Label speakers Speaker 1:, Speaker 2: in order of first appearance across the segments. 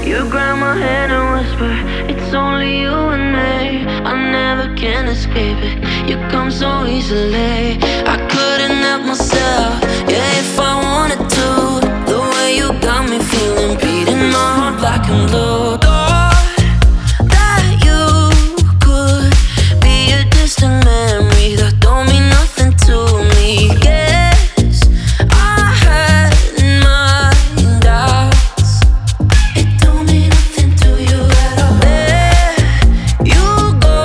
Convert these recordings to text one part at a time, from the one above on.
Speaker 1: You grab my hand and whisper, it's only you and me. I never can escape it, you come so easily. I couldn't help myself, yeah, if I wanted to. The way you got me feeling, beating my heart black and blue. Thought that you could be a distant memory that don't mean nothing to me. Guess I had my doubts, it don't mean nothing to you at all. There you go,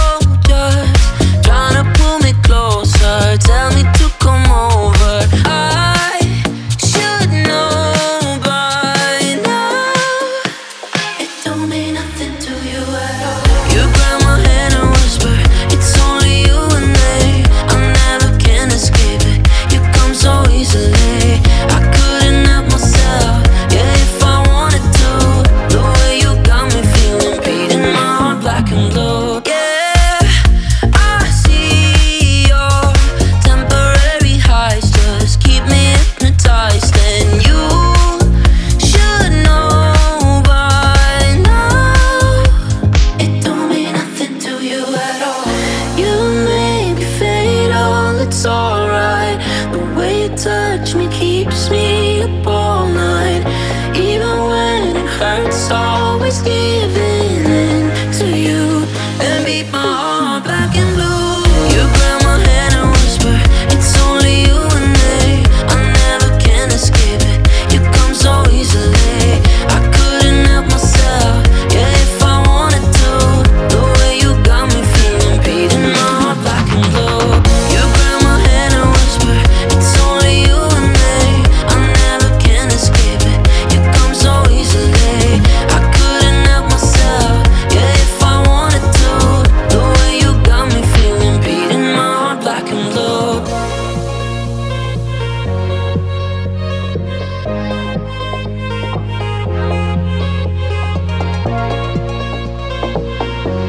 Speaker 1: just trying to pull me closer, tell me to come over. I should know by now, it don't mean nothing to you at all. You grab my hand and whisper, it's only you and me. I never can escape it, you come so easily. I couldn't help myself, yeah, if I wanted to. The way you got me feeling, beating my heart black and blue. Yeah, I see your temporary highs just keep me hypnotized, and you should know by now, it don't mean nothing to you at all. You make me fatal, it's alright. The way you touch me keeps me up all night. Even when it hurts, always giving in to you and beat my heart black and blue. You grab my hand and whisper, it's only you and me. I never can escape it, you come so easily. I couldn't help myself, yeah, if I wanted to. The way you got me feeling, beating my heart black and blue. You grab my hand and whisper, it's only you and me. I never can escape it, you come so easily. I couldn't help myself, yeah, if I wanted to. The way you got me feeling, beating my heart black and blue.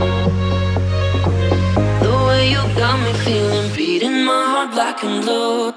Speaker 1: The way you got me feeling, beating my heart black and blue.